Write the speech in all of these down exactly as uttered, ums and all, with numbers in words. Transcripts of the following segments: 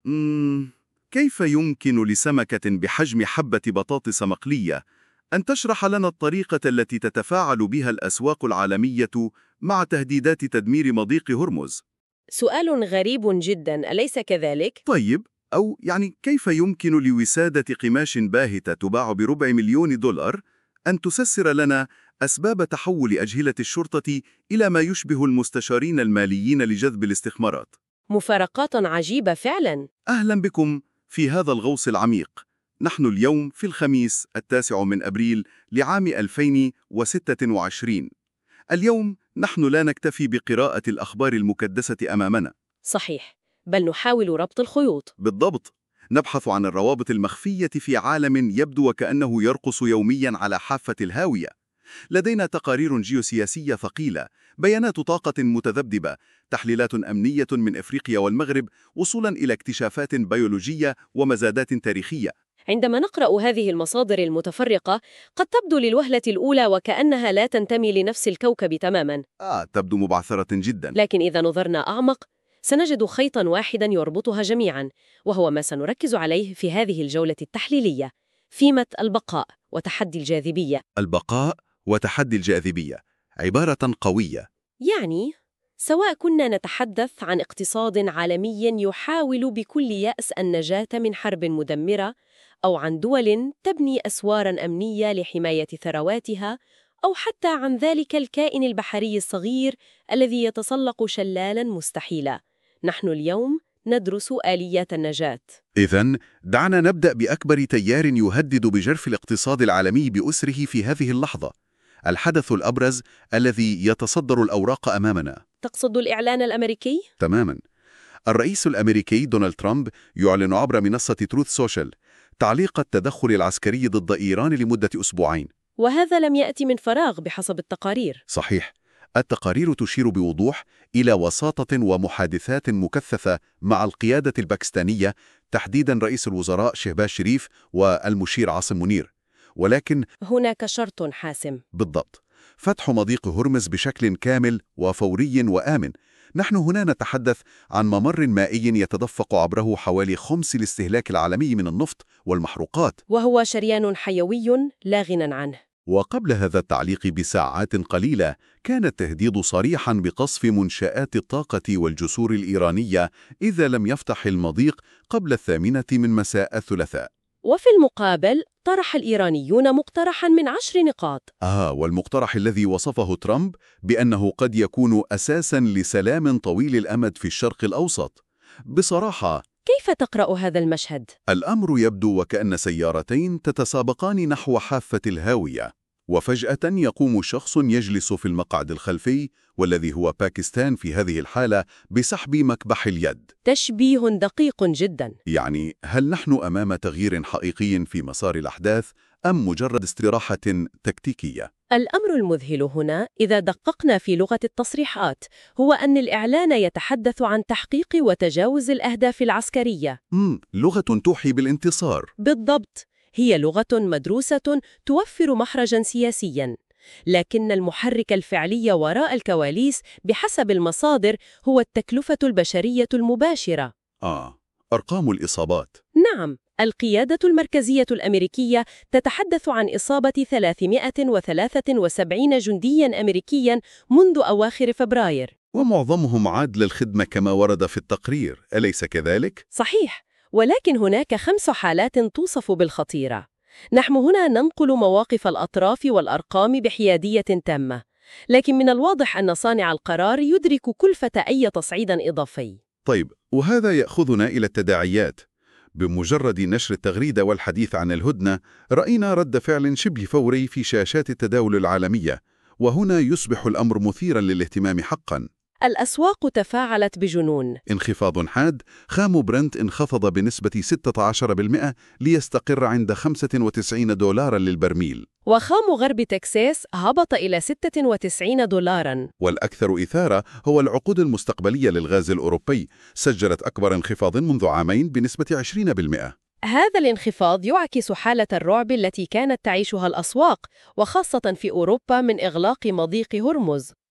مم... كيف يمكن لسمكة بحجم حبة بطاطس مقلية أن تشرح لنا الطريقة التي تتفاعل بها الأسواق العالمية مع تهديدات تدمير مضيق هرمز؟ سؤال غريب جدا، أليس كذلك؟ طيب، أو يعني كيف يمكن لوسادة قماش باهتة تباع بربع مليون دولار أن تسسر لنا أسباب تحول أجهزة الشرطة إلى ما يشبه المستشارين الماليين لجذب الاستثمارات؟ مفارقات عجيبة فعلا. أهلا بكم في هذا الغوص العميق. نحن اليوم في الخميس التاسع من أبريل لعام ألفين وستة وعشرين. اليوم نحن لا نكتفي بقراءة الأخبار المكدسة أمامنا. صحيح، بل نحاول ربط الخيوط. بالضبط، نبحث عن الروابط المخفية في عالم يبدو وكأنه يرقص يومياً على حافة الهاوية. لدينا تقارير جيوسياسية ثقيلة، بيانات طاقة متذبذبة، تحليلات أمنية من إفريقيا والمغرب، وصولاً إلى اكتشافات بيولوجية ومزادات تاريخية. عندما نقرأ هذه المصادر المتفرقة، قد تبدو للوهلة الأولى وكأنها لا تنتمي لنفس الكوكب تماماً. آه، تبدو مبعثرة جداً. لكن إذا نظرنا أعمق، سنجد خيطاً واحداً يربطها جميعاً، وهو ما سنركز عليه في هذه الجولة التحليلية: فيمة البقاء وتحدي الجاذبية. البقاء وتحدي الجاذبية، عبارة قوية. يعني سواء كنا نتحدث عن اقتصاد عالمي يحاول بكل يأس النجاة من حرب مدمرة، أو عن دول تبني أسواراً أمنية لحماية ثرواتها، أو حتى عن ذلك الكائن البحري الصغير الذي يتسلق شلالاً مستحيلاً، نحن اليوم ندرس آليات النجاة. إذن دعنا نبدأ بأكبر تيار يهدد بجرف الاقتصاد العالمي بأسره في هذه اللحظة، الحدث الأبرز الذي يتصدر الأوراق أمامنا. تقصد الإعلان الأمريكي؟ تماماً. الرئيس الأمريكي دونالد ترامب يعلن عبر منصة تروث سوشيال تعليق التدخل العسكري ضد إيران لمدة أسبوعين. وهذا لم يأتي من فراغ بحسب التقارير. صحيح، التقارير تشير بوضوح إلى وساطة ومحادثات مكثفة مع القيادة الباكستانية، تحديداً رئيس الوزراء شهباز شريف والمشير عاصم منير. ولكن هناك شرط حاسم. بالضبط، فتح مضيق هرمز بشكل كامل وفوري وآمن. نحن هنا نتحدث عن ممر مائي يتدفق عبره حوالي خمس الاستهلاك العالمي من النفط والمحروقات، وهو شريان حيوي لا غنى عنه. وقبل هذا التعليق بساعات قليلة كان التهديد صريحاً بقصف منشآت الطاقة والجسور الإيرانية إذا لم يفتح المضيق قبل الثامنة من مساء الثلاثاء. وفي المقابل طرح الإيرانيون مقترحاً من عشر نقاط. آه والمقترح الذي وصفه ترامب بأنه قد يكون أساساً لسلام طويل الأمد في الشرق الأوسط. بصراحة، كيف تقرأ هذا المشهد؟ الأمر يبدو وكأن سيارتين تتسابقان نحو حافة الهاوية، وفجأة يقوم شخص يجلس في المقعد الخلفي، والذي هو باكستان في هذه الحالة، بسحب مكبح اليد. تشبيه دقيق جداً. يعني هل نحن أمام تغيير حقيقي في مسار الأحداث أم مجرد استراحة تكتيكية؟ الأمر المذهل هنا إذا دققنا في لغة التصريحات هو أن الإعلان يتحدث عن تحقيق وتجاوز الأهداف العسكرية. مم، لغة توحي بالانتصار. بالضبط، هي لغة مدروسة توفر مخرجاً سياسياً، لكن المحرك الفعلي وراء الكواليس بحسب المصادر هو التكلفة البشرية المباشرة. آه، أرقام الإصابات. نعم، القيادة المركزية الأمريكية تتحدث عن إصابة ثلاثمائة وثلاثة وسبعين جندياً أمريكياً منذ أواخر فبراير، ومعظمهم عاد للخدمة كما ورد في التقرير، أليس كذلك؟ صحيح، ولكن هناك خمس حالات توصف بالخطيرة. نحن هنا ننقل مواقف الأطراف والأرقام بحيادية تامة، لكن من الواضح أن صانع القرار يدرك كلفة أي تصعيد إضافي. طيب، وهذا يأخذنا إلى التداعيات. بمجرد نشر التغريدة والحديث عن الهدنة، رأينا رد فعل شبه فوري في شاشات التداول العالمية، وهنا يصبح الأمر مثيراً للاهتمام حقاً. الأسواق تفاعلت بجنون. انخفاض حاد، خام برنت انخفض بنسبة ستة عشر بالمئة ليستقر عند خمسة وتسعين دولارا للبرميل، وخام غرب تكساس هبط إلى ستة وتسعين دولارا. والأكثر إثارة هو العقود المستقبلية للغاز الأوروبي، سجلت أكبر انخفاض منذ عامين بنسبة عشرين بالمئة. هذا الانخفاض يعكس حالة الرعب التي كانت تعيشها الأسواق، وخاصة في أوروبا، من إغلاق مضيق هرمز.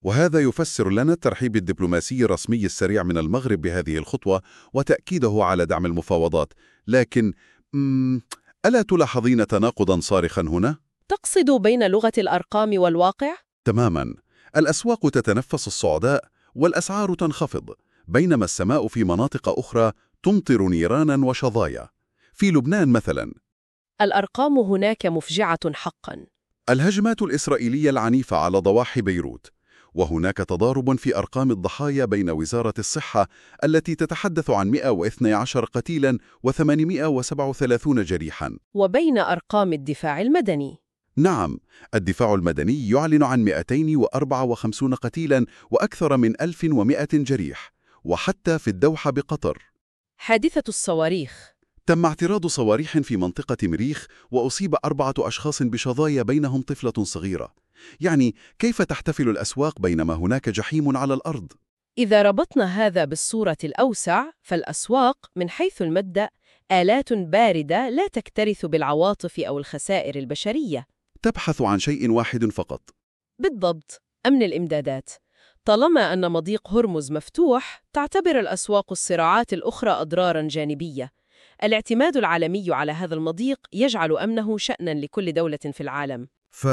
وهذا يفسر لنا الترحيب الدبلوماسي الرسمي السريع من المغرب بهذه الخطوة وتأكيده على دعم المفاوضات. لكن مم، ألا تلاحظين تناقضاً صارخاً هنا؟ تقصد بين لغة الأرقام والواقع؟ تماماً. الأسواق تتنفس الصعداء والأسعار تنخفض، بينما السماء في مناطق أخرى تمطر نيرانا وشظايا. في لبنان مثلاً، الأرقام هناك مفجعة حقاً. الهجمات الإسرائيلية العنيفة على ضواحي بيروت، وهناك تضارب في أرقام الضحايا بين وزارة الصحة التي تتحدث عن مئة واثني عشر قتيلاً وثمانمئة وسبعة وثلاثين جريحاً. وبين أرقام الدفاع المدني. نعم، الدفاع المدني يعلن عن مئتين وأربعة وخمسين قتيلاً وأكثر من ألف ومئة جريح، وحتى في الدوحة بقطر حادثة الصواريخ. تم اعتراض صواريخ في منطقة مريخ وأصيب أربعة أشخاص بشظايا بينهم طفلة صغيرة. يعني كيف تحتفل الأسواق بينما هناك جحيم على الأرض؟ إذا ربطنا هذا بالصورة الأوسع، فالأسواق من حيث المبدأ آلات باردة لا تكترث بالعواطف أو الخسائر البشرية. تبحث عن شيء واحد فقط. بالضبط، أمن الإمدادات. طالما أن مضيق هرمز مفتوح، تعتبر الأسواق الصراعات الأخرى أضراراً جانبية. الاعتماد العالمي على هذا المضيق يجعل أمنه شأناً لكل دولة في العالم.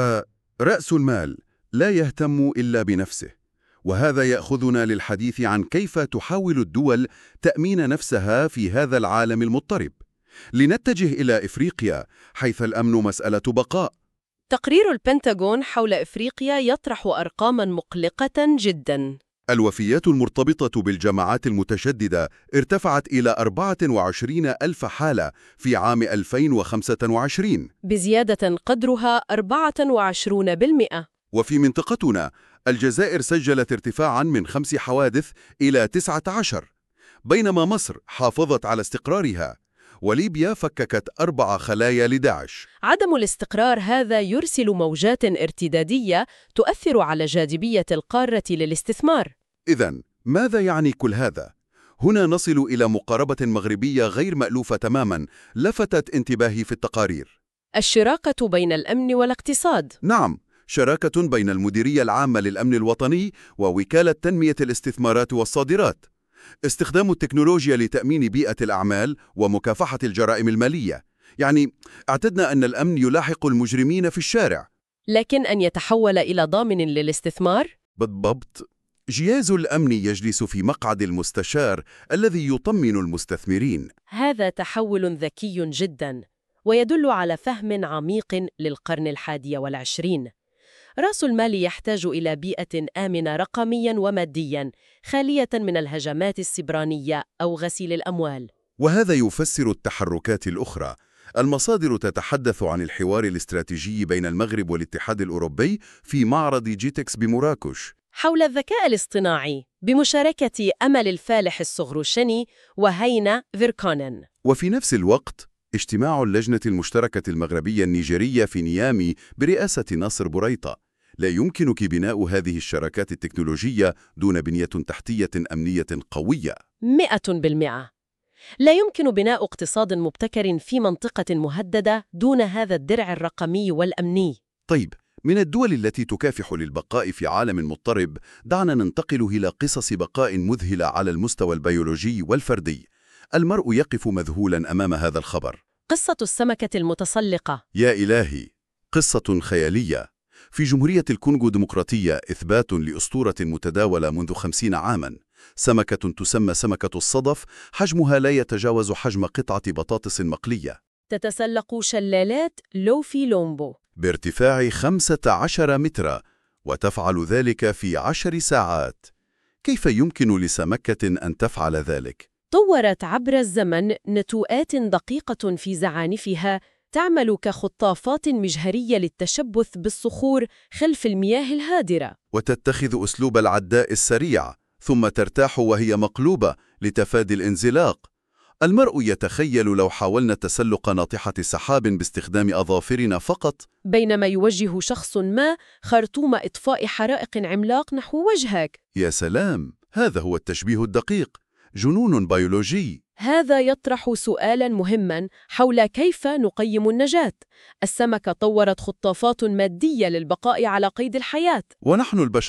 فرأس المال لا يهتم إلا بنفسه، وهذا يأخذنا للحديث عن كيف تحاول الدول تأمين نفسها في هذا العالم المضطرب. لنتجه إلى إفريقيا، حيث الأمن مسألة بقاء. تقرير البنتاغون حول إفريقيا يطرح أرقاماً مقلقة جداً. الوفيات المرتبطة بالجماعات المتشددة ارتفعت إلى أربعة وعشرين ألف حالة في عام ألفين وخمسة وعشرين، بزيادة قدرها أربعة وعشرين بالمئة. وفي منطقتنا الجزائر سجلت ارتفاعاً من خمس حوادث إلى تسعة عشر، بينما مصر حافظت على استقرارها، وليبيا فككت أربع خلايا لداعش. عدم الاستقرار هذا يرسل موجات ارتدادية تؤثر على جاذبية القارة للاستثمار. إذن ماذا يعني كل هذا؟ هنا نصل إلى مقاربة مغربية غير مألوفة تماماً لفتت انتباهي في التقارير. الشراكة بين الأمن والاقتصاد. نعم، شراكة بين المديرية العامة للأمن الوطني ووكالة تنمية الاستثمارات والصادرات. استخدام التكنولوجيا لتأمين بيئة الأعمال ومكافحة الجرائم المالية. يعني اعتدنا أن الأمن يلاحق المجرمين في الشارع، لكن أن يتحول إلى ضامن للاستثمار؟ بالضبط. جهاز الأمن يجلس في مقعد المستشار الذي يطمن المستثمرين. هذا تحول ذكي جداً، ويدل على فهم عميق للقرن الحادي والعشرين. رأس المال يحتاج إلى بيئة آمنة رقمياً ومادياً، خالية من الهجمات السبرانية أو غسيل الأموال. وهذا يفسر التحركات الأخرى. المصادر تتحدث عن الحوار الاستراتيجي بين المغرب والاتحاد الأوروبي في معرض جيتكس بمراكش حول الذكاء الاصطناعي بمشاركة أمل الفالح الصغروشني وهينا فيركونن. وفي نفس الوقت اجتماع اللجنة المشتركة المغربية النيجيرية في نيامي برئاسة ناصر بوريطة. لا يمكنك بناء هذه الشراكات التكنولوجية دون بنية تحتية أمنية قوية. مئة بالمئة. لا يمكن بناء اقتصاد مبتكر في منطقة مهددة دون هذا الدرع الرقمي والأمني. طيب، من الدول التي تكافح للبقاء في عالم مضطرب، دعنا ننتقل إلى قصص بقاء مذهلة على المستوى البيولوجي والفردي. المرء يقف مذهولا أمام هذا الخبر. قصة السمكة المتسلقة. يا إلهي، قصة خيالية. في جمهورية الكونغو الديمقراطية إثبات لأسطورة متداولة منذ خمسين عاماً. سمكة تسمى سمكة الصدف، حجمها لا يتجاوز حجم قطعة بطاطس مقلية. تتسلق شلالات لوفي لومبو بارتفاع خمسة عشر مترا، وتفعل ذلك في عشر ساعات. كيف يمكن لسمكة أن تفعل ذلك؟ طورت عبر الزمن نتوءات دقيقة في زعانفها تعمل كخطافات مجهرية للتشبث بالصخور خلف المياه الهادرة، وتتخذ أسلوب العداء السريع، ثم ترتاح وهي مقلوبة لتفادي الانزلاق. المرء يتخيل لو حاولنا تسلق ناطحة سحاب باستخدام أظافرنا فقط، بينما يوجه شخص ما خرطوم إطفاء حرائق عملاق نحو وجهك. يا سلام، هذا هو التشبيه الدقيق، جنون بيولوجي. هذا يطرح سؤالاً مهماً حول كيف نقيم النجاة. السمكة طورت خطافات مادية للبقاء على قيد الحياة، ونحن البشر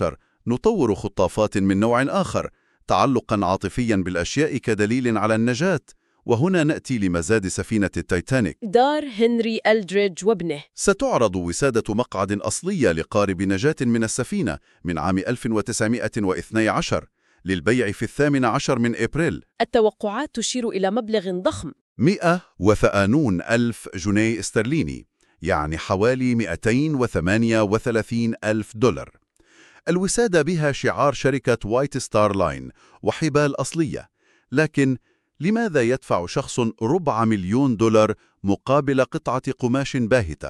نطور خطافات من نوع آخر، تعلقاً عاطفياً بالأشياء كدليل على النجاة. وهنا نأتي لمزاد سفينة التايتانيك. دار هنري ألدريدج وابنه. ستعرض وسادة مقعد أصلية لقارب نجاة من السفينة من عام ألف وتسعمائة واثني عشر للبيع في الثامن عشر من إبريل. التوقعات تشير إلى مبلغ ضخم، مئة وثمانون ألف جنيه استرليني، يعني حوالي مئتين وثمانية وثلاثين ألف دولار. الوسادة بها شعار شركة وايت ستار لاين وحبال أصلية، لكن لماذا يدفع شخص ربع مليون دولار مقابل قطعة قماش باهتة؟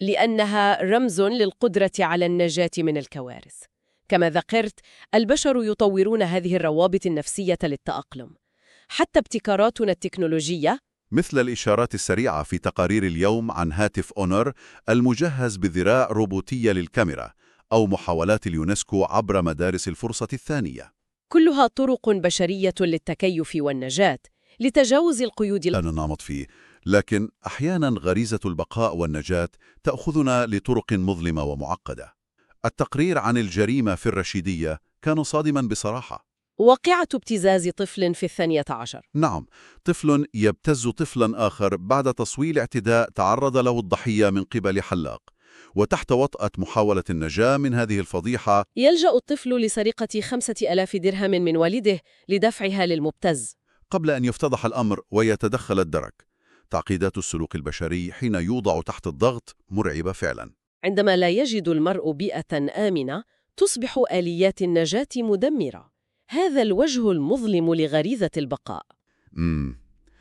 لأنها رمز للقدرة على النجاة من الكوارث. كما ذكرت، البشر يطورون هذه الروابط النفسية للتأقلم. حتى ابتكاراتنا التكنولوجية، مثل الإشارات السريعة في تقارير اليوم عن هاتف أونر المجهز بذراع روبوتية للكاميرا، أو محاولات اليونسكو عبر مدارس الفرصة الثانية، كلها طرق بشرية للتكيف والنجاة، لتجاوز القيود. لا ننامط فيه، لكن أحياناً غريزة البقاء والنجاة تأخذنا لطرق مظلمة ومعقدة. التقرير عن الجريمة في الرشيدية كان صادماً بصراحة. واقعة ابتزاز طفل في الثانية عشر. نعم، طفل يبتز طفلاً آخر بعد تصويل اعتداء تعرض له الضحية من قبل حلاق، وتحت وطأة محاولة النجاة من هذه الفضيحة يلجأ الطفل لسرقة خمسة آلاف درهم من والده لدفعها للمبتز، قبل أن يفتضح الأمر ويتدخل الدرك. تعقيدات السلوك البشري حين يوضع تحت الضغط مرعبة فعلاً. عندما لا يجد المرء بيئة آمنة، تصبح آليات النجاة مدمرة. هذا الوجه المظلم لغريزة البقاء. مم.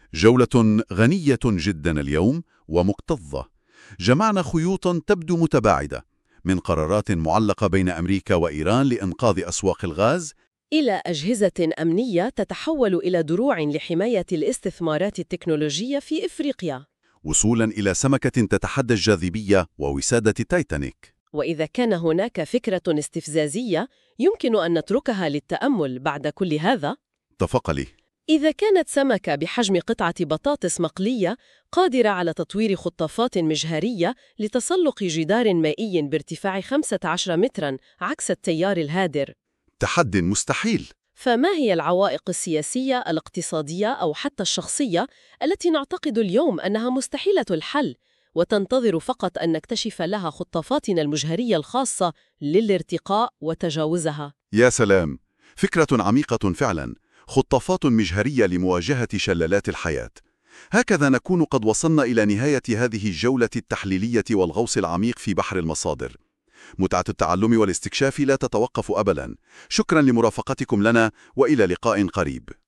جولة غنية جدا اليوم ومكتظة. جمعنا خيوطا تبدو متباعدة، من قرارات معلقة بين أمريكا وإيران لإنقاذ أسواق الغاز، إلى أجهزة أمنية تتحول إلى دروع لحماية الاستثمارات التكنولوجية في إفريقيا، وصولا إلى سمكة تتحدى الجاذبية ووسادة تايتانيك. وإذا كان هناك فكرة استفزازية يمكن أن نتركها للتأمل بعد كل هذا، تفقلي. إذا كانت سمكة بحجم قطعة بطاطس مقلية قادرة على تطوير خطافات مجهرية لتسلق جدار مائي بارتفاع خمسة عشر متراً عكس التيار الهادر، تحد مستحيل. فما هي العوائق السياسية، الاقتصادية أو حتى الشخصية التي نعتقد اليوم أنها مستحيلة الحل، وتنتظر فقط أن نكتشف لها خطافاتنا المجهرية الخاصة للارتقاء وتجاوزها؟ يا سلام، فكرة عميقة فعلا. خطافات مجهرية لمواجهة شلالات الحياة. هكذا نكون قد وصلنا إلى نهاية هذه الجولة التحليلية والغوص العميق في بحر المصادر. متعة التعلم والاستكشاف لا تتوقف أبدا. شكرا لمرافقتكم لنا، وإلى لقاء قريب.